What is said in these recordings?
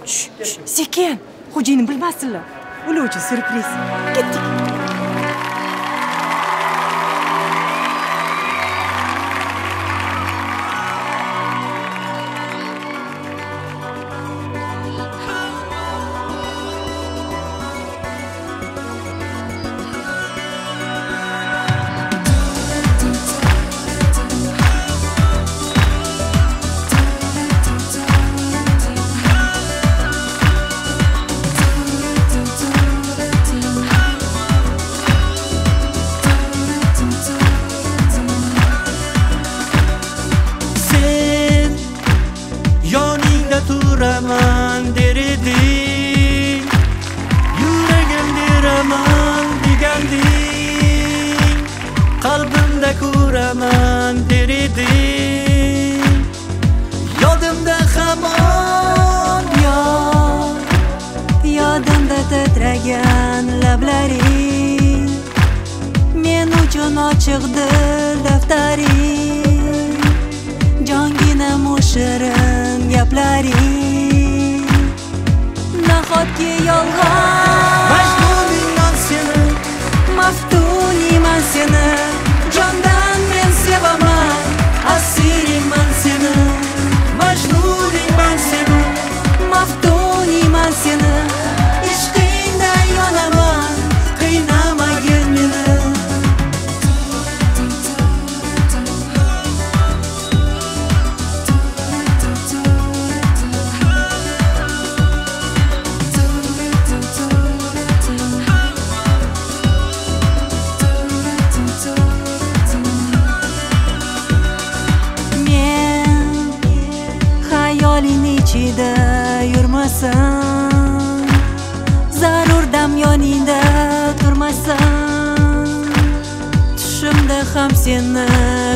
Sekin. Xo'jayini bilmasinlar. Ular uchun syurpriz. Ketdik. Turaman deriding, yuragim deraman deganding, qalbimda ko'raman deriding, yodimda hamon yodimda titragan lablaring, men uchun ochiqdir daftaring, jonginam shirin gaplaring, nahotki yolg'on. Majnuningman seni, maftuniman seni, jondan men sevaman, asiringman seni. Majnuningman seni, maftuniman seni, ishqingda yonaman, qiynamagin meni. Ichida yurmasam, zarur dam yoningda turmasam, tushimda ham seni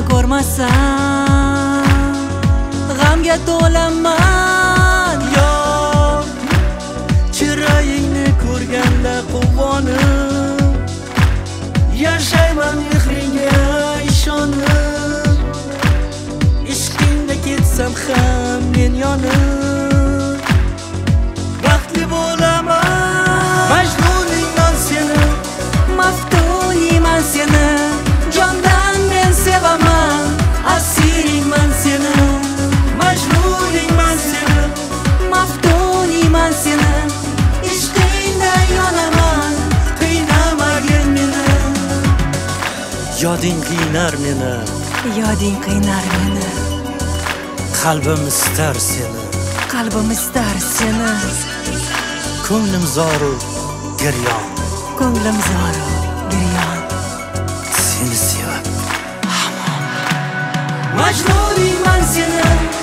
ko'rmasam, g'amga to'laman. Yo'q, chiroyingni ko'rganda quvonib, yashayman mehringga ishonib, ishqingda ketsam ham men yonib, baxtli bo'laman. Majnuningman seni, maftuniman seni, jondan men sevaman, asiringman seni. Majnuningman seni, maftuniman seni, ishqingda yonaman, qiynamagin meni. yoding qiynar meni, Yoding qiynar meni, qalbim istar seni, qalbim istar seni, ko'nglim zoru giryon, ko'nglim zoru giryon, seni sevib hamon. majnuningman seni.